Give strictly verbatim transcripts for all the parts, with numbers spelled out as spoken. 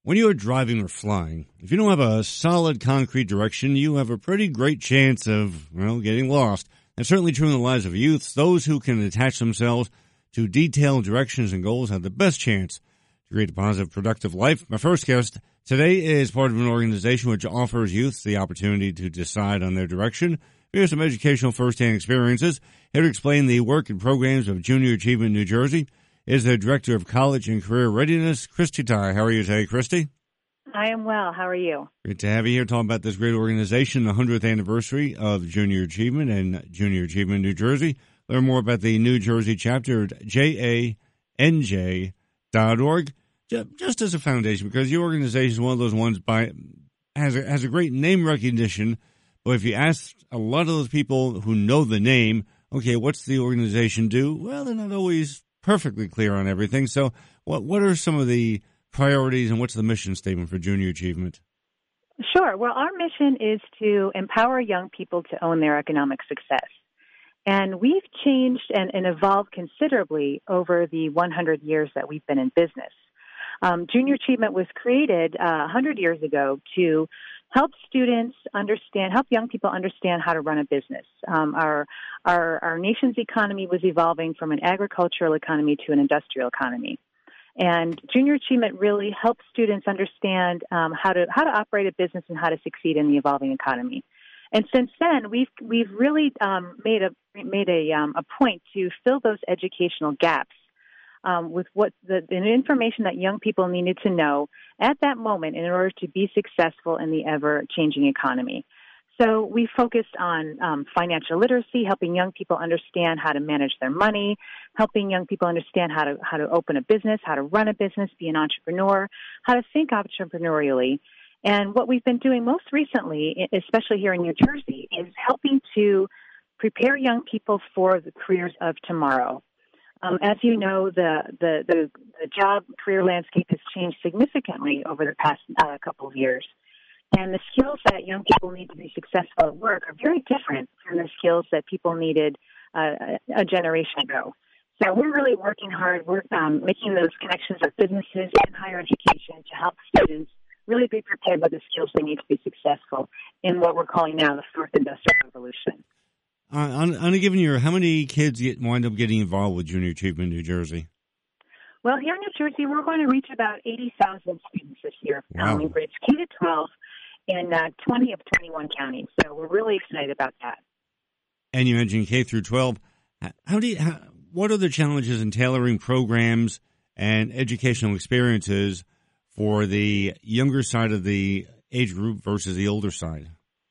When you are driving or flying, if you don't have a solid concrete direction, you have a pretty great chance of, well, getting lost. That's certainly true in the lives of youths. Those who can attach themselves to detailed directions and goals have the best chance to create a positive, productive life. My first guest today is part of an organization which offers youths the opportunity to decide on their direction. Here's some educational first-hand experiences. Here to explain the work and programs of Junior Achievement New Jersey is the Director of College and Career Readiness, Christy Ty. How are you today, Christy? I am well. How are you? Great to have you here talking about this great organization, the hundredth anniversary of Junior Achievement and Junior Achievement New Jersey. Learn more about the New Jersey chapter at J A N J dot org. Just as a foundation, because your organization is one of those ones by has a, has a great name recognition, but if you ask a lot of those people who know the name, okay, what's the organization do? Well, they're not always perfectly clear on everything. So what what are some of the priorities and what's the mission statement for Junior Achievement? Sure. Well, our mission is to empower young people to own their economic success. And we've changed and, and evolved considerably over the one hundred years that we've been in business. Um, Junior Achievement was created uh, one hundred years ago to help students understand, help young people understand how to run a business. Um, our, our, our nation's economy was evolving from an agricultural economy to an industrial economy. And Junior Achievement really helps students understand um, how to, how to operate a business and how to succeed in the evolving economy. And since then, we've, we've really um, made a, made a, um, a point to fill those educational gaps Um, with what the, the information that young people needed to know at that moment in order to be successful in the ever-changing economy. So we focused on um, financial literacy, helping young people understand how to manage their money, helping young people understand how to how to open a business, how to run a business, be an entrepreneur, how to think entrepreneurially. And what we've been doing most recently, especially here in New Jersey, is helping to prepare young people for the careers of tomorrow. Um, as you know, the, the, the, the job career landscape has changed significantly over the past uh, couple of years. And the skills that young people need to be successful at work are very different from the skills that people needed uh, a generation ago. So we're really working hard. We're um, making those connections with businesses and higher education to help students really be prepared with the skills they need to be successful in what we're calling now the fourth industrial revolution. Uh, on, on a given year, how many kids get, wind up getting involved with Junior Achievement New Jersey? Well, here in New Jersey, we're going to reach about eighty thousand students this year. Wow. Um, in grades K to twelve in uh, twenty of twenty-one counties. So we're really excited about that. And you mentioned K through twelve. How do you, how, what are the challenges in tailoring programs and educational experiences for the younger side of the age group versus the older side?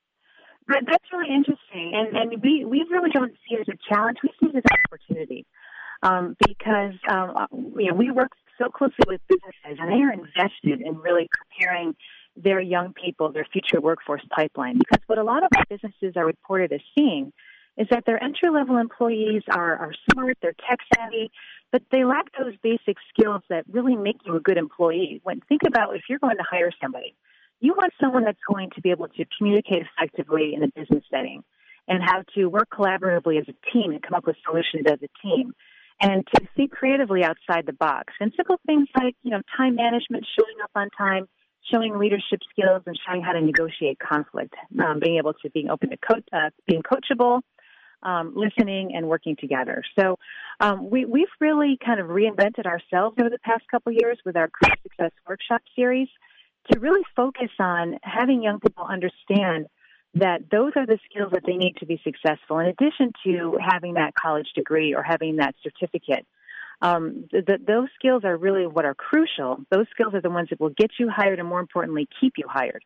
But that's really interesting, and, and we, we really don't see it as a challenge. We see it as an opportunity um, because um, you know, we work so closely with businesses, and they are invested in really preparing their young people, their future workforce pipeline. Because what a lot of our businesses are reported as seeing is that their entry-level employees are, are smart, they're tech-savvy, but they lack those basic skills that really make you a good employee. When think about if you're going to hire somebody, you want someone that's going to be able to communicate effectively in a business setting and how to work collaboratively as a team and come up with solutions as a team and to think creatively outside the box. And simple things like, you know, time management, showing up on time, showing leadership skills, and showing how to negotiate conflict, um, being able to being open to co- uh, being coachable, um, listening, and working together. So um, we, we've really kind of reinvented ourselves over the past couple of years with our Career Success Workshop series, to really focus on having young people understand that those are the skills that they need to be successful, in addition to having that college degree or having that certificate. Um, the, the, those skills are really what are crucial. Those skills are the ones that will get you hired and, more importantly, keep you hired.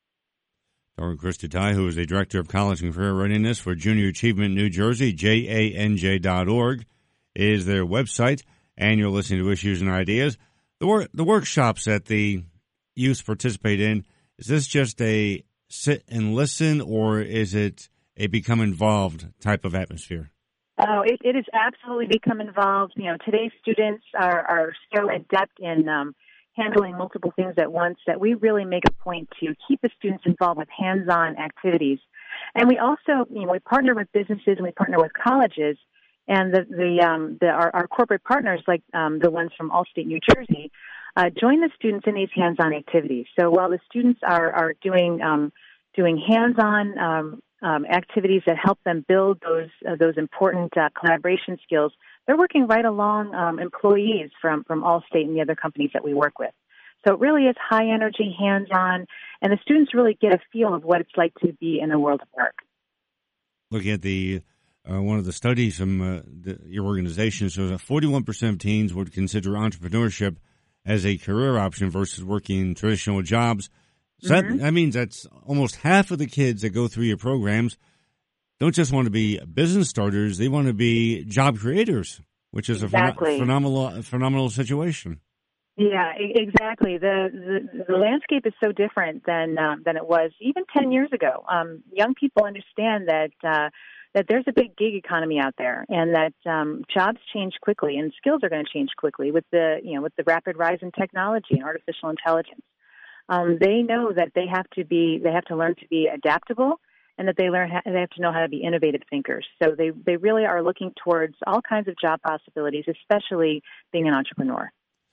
Doctor Christy Ty, who is the Director of College and Career Readiness for Junior Achievement New Jersey, J A N J dot org is their website, and you're listening to Issues and Ideas. The, wor- the workshops at the youth participate in, is this just a sit and listen, or is it a become involved type of atmosphere? Oh, it, it is absolutely become involved. You know, today's students are, are so adept in um, handling multiple things at once that we really make a point to keep the students involved with hands-on activities. And we also, you know, we partner with businesses and we partner with colleges, and the, the, um, the our, our corporate partners, like um, the ones from Allstate, New Jersey, uh, join the students in these hands-on activities. So while the students are, are doing um, doing hands-on um, um, activities that help them build those uh, those important uh, collaboration skills, they're working right along um, employees from, from Allstate and the other companies that we work with. So it really is high energy, hands-on, and the students really get a feel of what it's like to be in the world of work. Looking at the uh, one of the studies from uh, the, your organization shows that forty-one percent of teens would consider entrepreneurship as a career option versus working traditional jobs. So mm-hmm. that, that means that's almost half of the kids that go through your programs don't just want to be business starters; they want to be job creators, which is exactly. a phen- phenomenal, phenomenal situation. Yeah, exactly. The, the the landscape is so different than um, than it was even ten years ago. Um, young people understand that uh, that there's a big gig economy out there, and that um, jobs change quickly, and skills are going to change quickly with the you know with the rapid rise in technology and artificial intelligence. Um, they know that they have to be they have to learn to be adaptable, and that they learn how, they have to know how to be innovative thinkers. So they they really are looking towards all kinds of job possibilities, especially being an entrepreneur.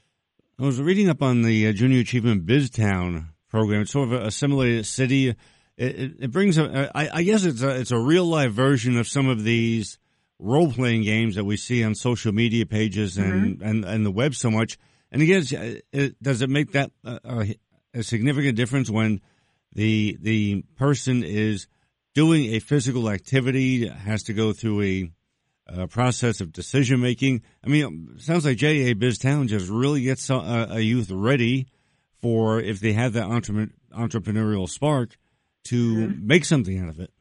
I was reading up on the uh, Junior Achievement BizTown program. It's sort of a, a simulated city. It, it, it brings a, I, I guess it's a, it's a real life version of some of these role playing games that we see on social media pages and, mm-hmm. and, and the web so much. And again, it, does it make that a, a significant difference when the the person is doing a physical activity, has to go through a Uh, process of decision making? I mean, it sounds like J A BizTown just really gets a, a youth ready for, if they have that entre- entrepreneurial spark, to mm-hmm. make something out of it.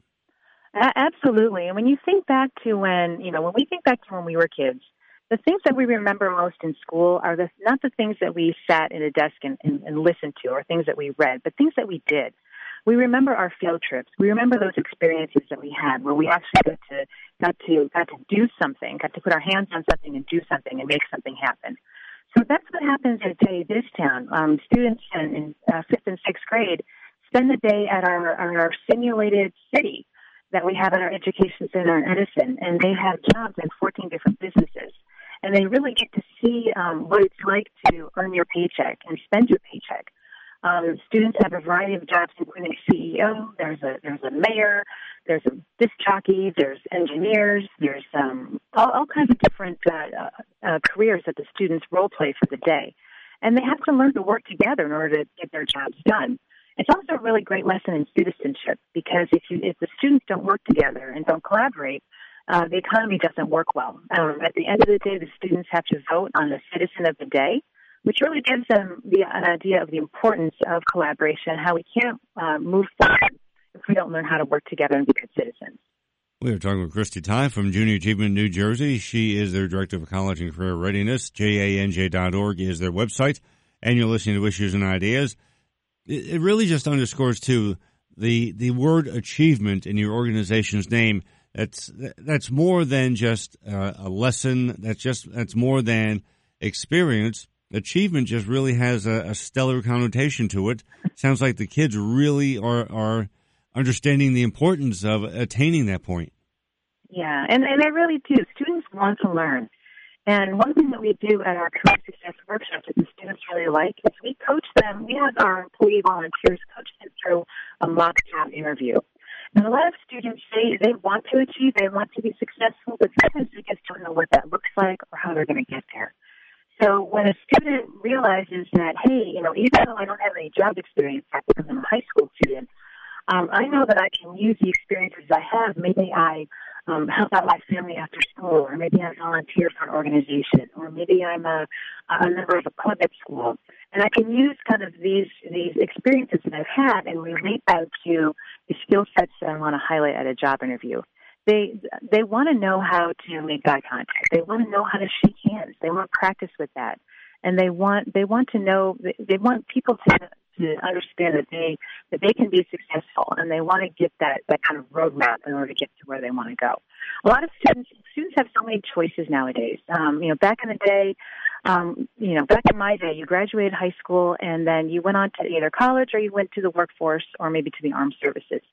A- absolutely. And when you think back to when, you know, when we think back to when we were kids, the things that we remember most in school are the, not the things that we sat in a desk and, and, and listened to or things that we read, but things that we did. We remember our field trips. We remember those experiences that we had where we actually got to got to got to do something, got to put our hands on something and do something and make something happen. So that's what happens at J A BizTown. Um, students in, in uh, fifth and sixth grade spend the day at our, our simulated city that we have at our education center in Edison, and they have jobs in fourteen different businesses. And they really get to see um, what it's like to earn your paycheck and spend your paycheck. Um, students have a variety of jobs, including C E O. There's a there's a mayor. There's a disc jockey. There's engineers. There's um, all, all kinds of different uh, uh, careers that the students role play for the day, and they have to learn to work together in order to get their jobs done. It's also a really great lesson in citizenship, because if you if the students don't work together and don't collaborate, uh, the economy doesn't work well. Um, at the end of the day, the students have to vote on the citizen of the day, which really gives them the, an idea of the importance of collaboration, how we can't uh, move forward if we don't learn how to work together and be good citizens. We are talking with Christy Tighe from Junior Achievement New Jersey. She is their Director of College and Career Readiness. J A N J dot org is their website, and you're listening to Issues and Ideas. It, it really just underscores, too, the, the word achievement in your organization's name. That's that's more than just uh, a lesson. That's just that's more than experience. Achievement just really has a, a stellar connotation to it. Sounds like the kids really are, are understanding the importance of attaining that point. Yeah, and, and they really do. Students want to learn. And one thing that we do at our career success workshops that the students really like is we coach them. We have our employee volunteers coach them through a mock job interview. And a lot of students say they want to achieve, they want to be successful, but sometimes they just don't know what that looks like or how they're going to get there. So when a student realizes that, hey, you know, even though I don't have any job experience because I'm a high school student, um, I know that I can use the experiences I have. Maybe I um, help out my family after school, or maybe I volunteer for an organization, or maybe I'm a, a member of a club at school. And I can use kind of these these experiences that I've had and relate them to the skill sets that I want to highlight at a job interview. They they want to know how to make eye contact. They want to know how to shake hands. They want practice with that, and they want they want to know. They want people to to understand that they that they can be successful, and they want to get that that kind of roadmap in order to get to where they want to go. A lot of students students have so many choices nowadays. Um, you know, back in the day, um, you know, back in my day, you graduated high school and then you went on to either college or you went to the workforce or maybe to the armed services.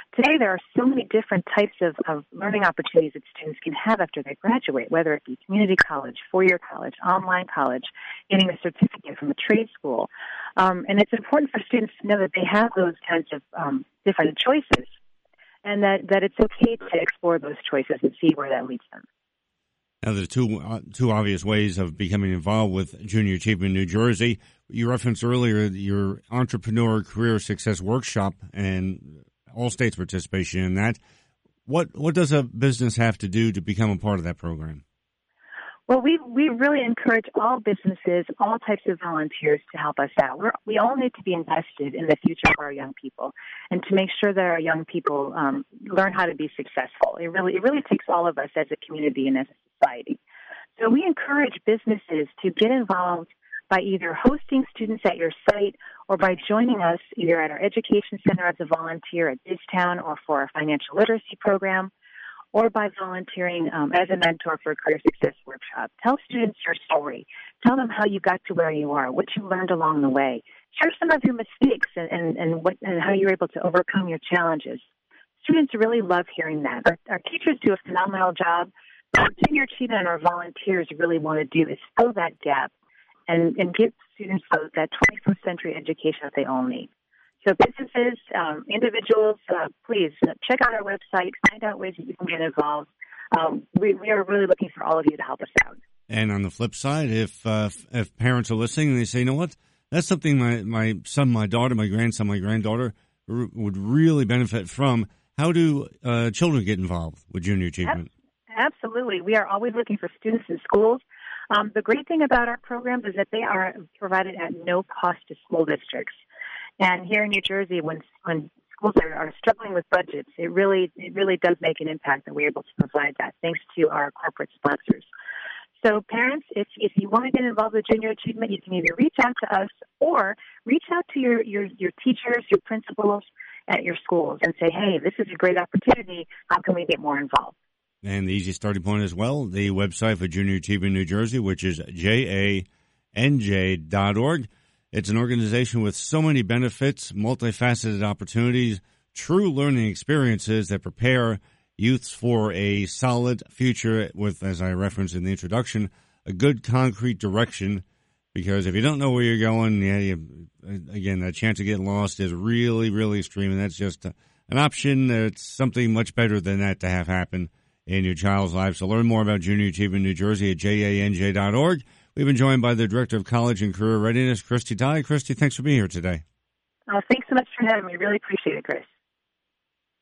Today, there are so many different types of, of learning opportunities that students can have after they graduate, whether it be community college, four-year college, online college, getting a certificate from a trade school. Um, and it's important for students to know that they have those kinds of um, different choices, and that, that it's okay to explore those choices and see where that leads them. Now, there are two, uh, two obvious ways of becoming involved with Junior Achievement New Jersey. You referenced earlier your Entrepreneur Career Success Workshop and all states' participation in that. What what does a business have to do to become a part of that program? Well, we we really encourage all businesses, all types of volunteers to help us out. We're, we all need to be invested in the future for our young people, and to make sure that our young people um, learn how to be successful. It really it really takes all of us as a community and as a society. So we encourage businesses to get involved by either hosting students at your site or by joining us either at our education center as a volunteer at BizTown or for our financial literacy program, or by volunteering um, as a mentor for a career success workshop. Tell students your story. Tell them how you got to where you are, what you learned along the way. Share some of your mistakes and, and, and, what, and how you're able to overcome your challenges. Students really love hearing that. Our, our teachers do a phenomenal job. What Junior Achievement and our volunteers really want to do is fill that gap and, and give students those, that twenty-first century education that they all need. So businesses, um, individuals, uh, please check out our website, find out ways that you can get involved. Um, we, we are really looking for all of you to help us out. And on the flip side, if uh, if parents are listening and they say, you know what, that's something my, my son, my daughter, my grandson, my granddaughter r- would really benefit from, how do uh, children get involved with Junior Achievement? Absolutely. We are always looking for students in schools. Um, the great thing about our programs is that they are provided at no cost to school districts. And here in New Jersey, when when schools are, are struggling with budgets, it really it really does make an impact that we're able to provide that, thanks to our corporate sponsors. So parents, if if you want to get involved with Junior Achievement, you can either reach out to us or reach out to your, your, your teachers, your principals at your schools and say, hey, this is a great opportunity. How can we get more involved? And the easy starting point as well, the website for Junior Achievement New Jersey, which is J A N J dot org. It's an organization with so many benefits, multifaceted opportunities, true learning experiences that prepare youths for a solid future with, as I referenced in the introduction, a good concrete direction. Because if you don't know where you're going, yeah, you, again, the chance of getting lost is really, really extreme, and that's just a, an option. It's something much better than that to have happen in your child's life. So learn more about Junior Achievement New Jersey at J A N J dot org. We've been joined by the Director of College and Career Readiness, Christy Dye. Christy, thanks for being here today. Oh, thanks so much for having me. Really appreciate it, Chris.